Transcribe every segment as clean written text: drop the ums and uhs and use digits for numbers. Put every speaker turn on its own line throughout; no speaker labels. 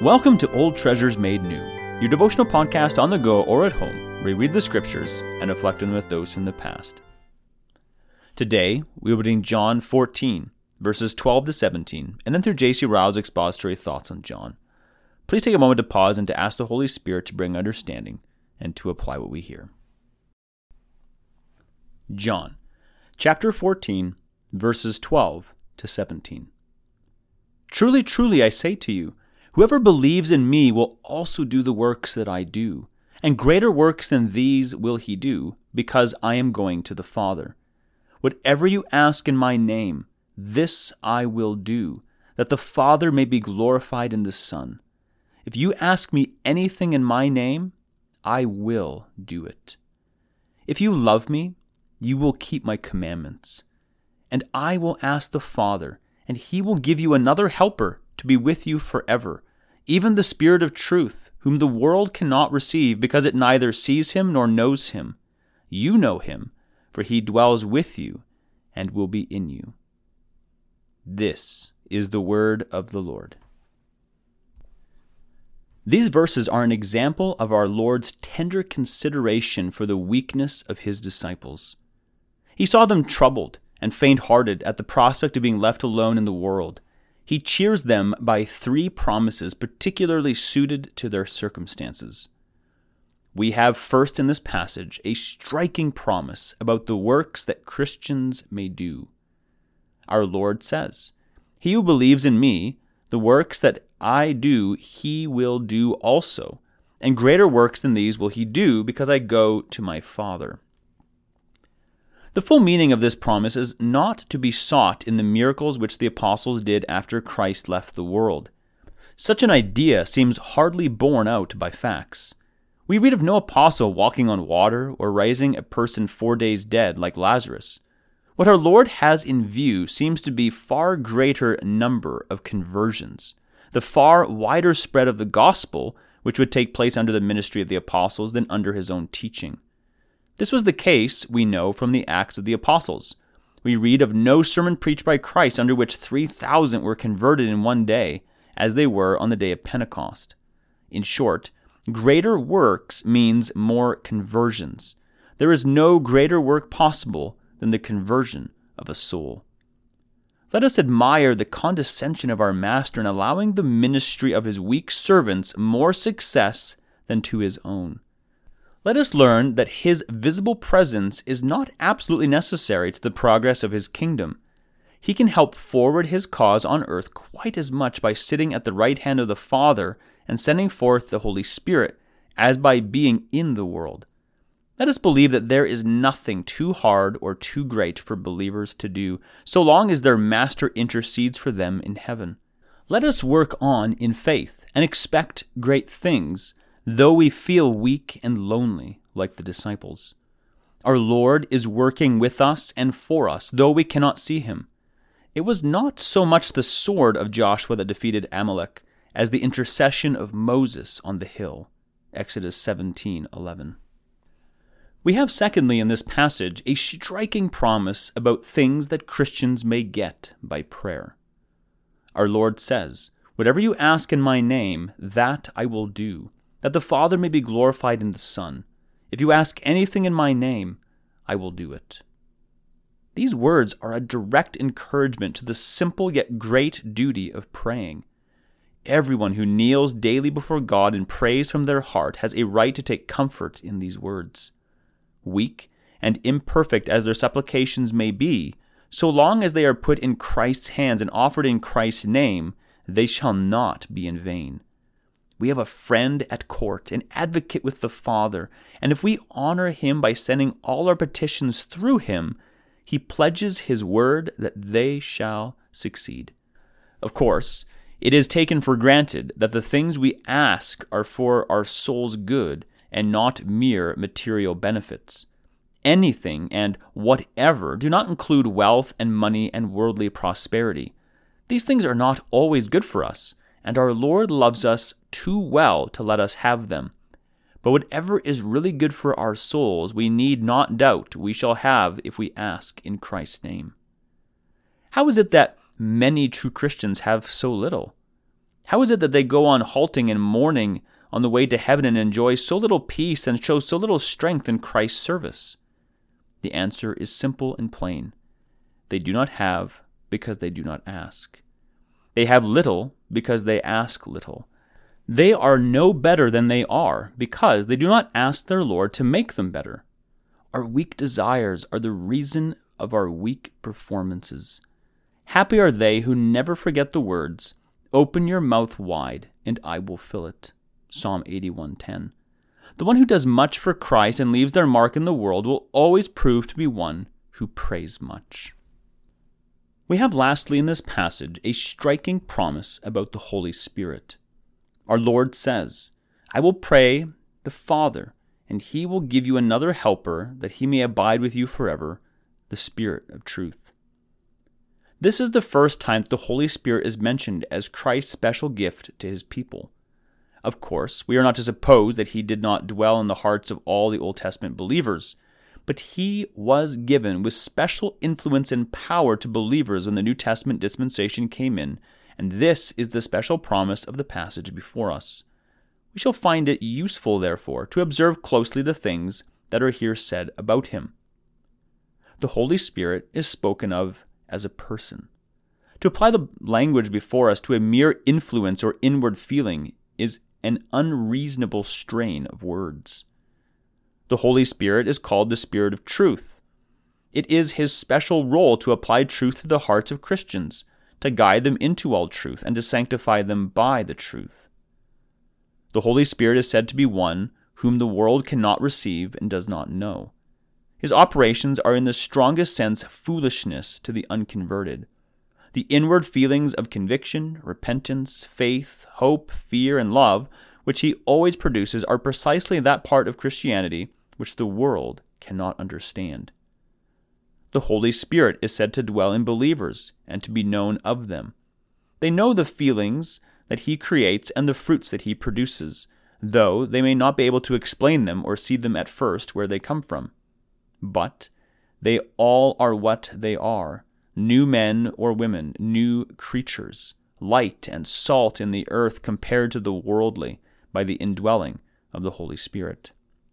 Welcome to Old Treasures Made New, your devotional podcast on the go or at home, where we read the scriptures and reflect on with those from the past. Today, we will be reading John 14, verses 12 to 17, and then through J.C. Ryle's expository thoughts on John. Please take a moment to pause and to ask the Holy Spirit to bring understanding and to apply what we hear. John, chapter 14, verses 12 to 17. Truly, truly, I say to you, whoever believes in me will also do the works that I do, and greater works than these will he do, because I am going to the Father. Whatever you ask in my name, this I will do, that the Father may be glorified in the Son. If you ask me anything in my name, I will do it. If you love me, you will keep my commandments. And I will ask the Father, and he will give you another helper to be with you forever, even the Spirit of truth, whom the world cannot receive, because it neither sees him nor knows him. You know him, for he dwells with you and will be in you. This is the word of the Lord. These verses are an example of our Lord's tender consideration for the weakness of his disciples. He saw them troubled and faint-hearted at the prospect of being left alone in the world. He cheers them by three promises particularly suited to their circumstances. We have first in this passage a striking promise about the works that Christians may do. Our Lord says, "He who believes in me, the works that I do, he will do also, and greater works than these will he do, because I go to my Father." The full meaning of this promise is not to be sought in the miracles which the apostles did after Christ left the world. Such an idea seems hardly borne out by facts. We read of no apostle walking on water or raising a person 4 days dead like Lazarus. What our Lord has in view seems to be far greater number of conversions, the far wider spread of the gospel which would take place under the ministry of the apostles than under his own teaching. This was the case, we know, from the Acts of the Apostles. We read of no sermon preached by Christ under which 3,000 were converted in one day, as they were on the day of Pentecost. In short, greater works means more conversions. There is no greater work possible than the conversion of a soul. Let us admire the condescension of our Master in allowing the ministry of his weak servants more success than to his own. Let us learn that his visible presence is not absolutely necessary to the progress of his kingdom. He can help forward his cause on earth quite as much by sitting at the right hand of the Father and sending forth the Holy Spirit as by being in the world. Let us believe that there is nothing too hard or too great for believers to do, so long as their Master intercedes for them in heaven. Let us work on in faith and expect great things, though we feel weak and lonely like the disciples. Our Lord is working with us and for us, though we cannot see him. It was not so much the sword of Joshua that defeated Amalek as the intercession of Moses on the hill. Exodus 17:11. We have secondly in this passage a striking promise about things that Christians may get by prayer. Our Lord says, "Whatever you ask in my name, that I will do, that the Father may be glorified in the Son. If you ask anything in my name, I will do it." These words are a direct encouragement to the simple yet great duty of praying. Everyone who kneels daily before God and prays from their heart has a right to take comfort in these words. Weak and imperfect as their supplications may be, so long as they are put in Christ's hands and offered in Christ's name, they shall not be in vain. We have a friend at court, an advocate with the Father, and if we honor him by sending all our petitions through him, he pledges his word that they shall succeed. Of course, it is taken for granted that the things we ask are for our soul's good and not mere material benefits. Anything and whatever do not include wealth and money and worldly prosperity. These things are not always good for us, and our Lord loves us too well to let us have them. But whatever is really good for our souls, we need not doubt we shall have if we ask in Christ's name. How is it that many true Christians have so little? How is it that they go on halting and mourning on the way to heaven and enjoy so little peace and show so little strength in Christ's service? The answer is simple and plain. They do not have because they do not ask. They have little because they ask little. They are no better than they are because they do not ask their Lord to make them better. Our weak desires are the reason of our weak performances. Happy are they who never forget the words, "Open your mouth wide, and I will fill it." Psalm 81:10. The one who does much for Christ and leaves their mark in the world will always prove to be one who prays much. We have lastly in this passage a striking promise about the Holy Spirit. Our Lord says, "I will pray the Father, and he will give you another helper that he may abide with you forever, the Spirit of truth." This is the first time that the Holy Spirit is mentioned as Christ's special gift to his people. Of course, we are not to suppose that he did not dwell in the hearts of all the Old Testament believers, but he was given with special influence and power to believers when the New Testament dispensation came in, and this is the special promise of the passage before us. We shall find it useful, therefore, to observe closely the things that are here said about him. The Holy Spirit is spoken of as a person. To apply the language before us to a mere influence or inward feeling is an unreasonable strain of words. The Holy Spirit is called the Spirit of truth. It is his special role to apply truth to the hearts of Christians, to guide them into all truth, and to sanctify them by the truth. The Holy Spirit is said to be one whom the world cannot receive and does not know. His operations are in the strongest sense foolishness to the unconverted. The inward feelings of conviction, repentance, faith, hope, fear, and love, which he always produces, are precisely that part of Christianity which the world cannot understand. The Holy Spirit is said to dwell in believers and to be known of them. They know the feelings that he creates and the fruits that he produces, though they may not be able to explain them or see them at first where they come from. But they all are what they are, new men or women, new creatures, light and salt in the earth compared to the worldly by the indwelling of the Holy Spirit.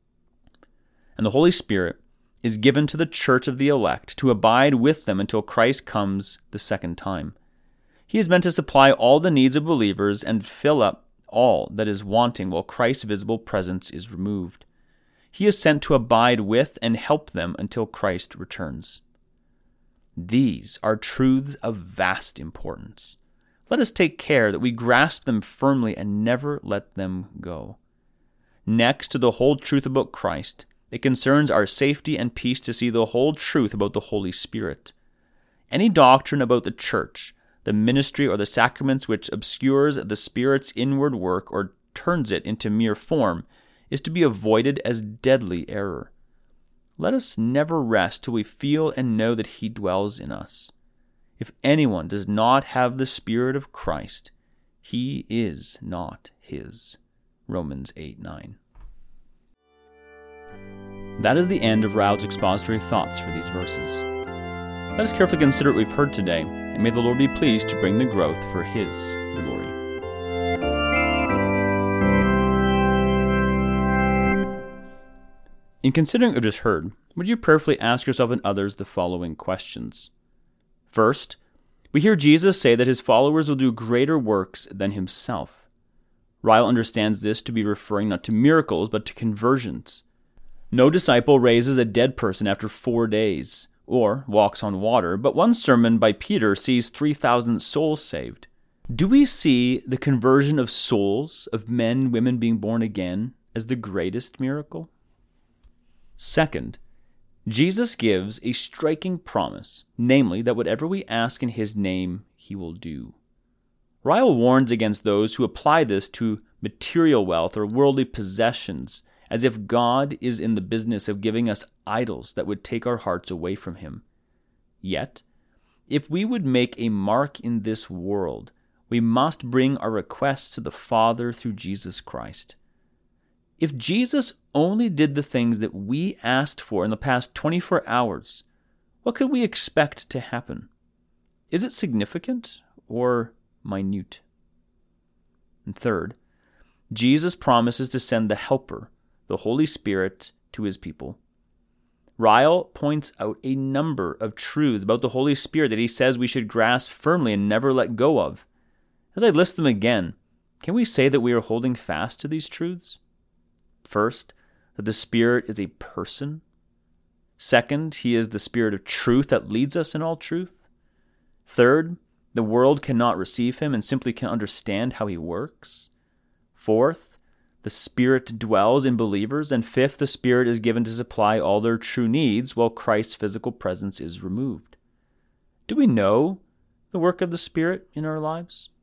And the Holy Spirit is given to the church of the elect to abide with them until Christ comes the second time. He is meant to supply all the needs of believers and fill up all that is wanting while Christ's visible presence is removed. He is sent to abide with and help them until Christ returns. These are truths of vast importance. Let us take care that we grasp them firmly and never let them go. Next to the whole truth about Christ, it concerns our safety and peace to see the whole truth about the Holy Spirit. Any doctrine about the church, the ministry, or the sacraments which obscures the Spirit's inward work or turns it into mere form is to be avoided as deadly error. Let us never rest till we feel and know that he dwells in us. If anyone does not have the Spirit of Christ, he is not his. Romans 8:9. That is the end of Ryle's expository thoughts for these verses. Let us carefully consider what we've heard today, and may the Lord be pleased to bring the growth for his glory. In considering what we've just heard, would you prayerfully ask yourself and others the following questions? First, we hear Jesus say that his followers will do greater works than himself. Ryle understands this to be referring not to miracles, but to conversions. No disciple raises a dead person after 4 days, or walks on water, but one sermon by Peter sees 3,000 souls saved. Do we see the conversion of souls, of men and women being born again, as the greatest miracle? Second, Jesus gives a striking promise, namely that whatever we ask in his name, he will do. Ryle warns against those who apply this to material wealth or worldly possessions, as if God is in the business of giving us idols that would take our hearts away from him. Yet, if we would make a mark in this world, we must bring our requests to the Father through Jesus Christ. If Jesus only did the things that we asked for in the past 24 hours, what could we expect to happen? Is it significant or minute? And third, Jesus promises to send the Helper, the Holy Spirit, to his people. Ryle points out a number of truths about the Holy Spirit that he says we should grasp firmly and never let go of. As I list them again, can we say that we are holding fast to these truths? First, that the Spirit is a person. Second, he is the Spirit of truth that leads us in all truth. Third, the world cannot receive him and simply can understand how he works. Fourth, the Spirit dwells in believers. And fifth, the Spirit is given to supply all their true needs while Christ's physical presence is removed. Do we know the work of the Spirit in our lives?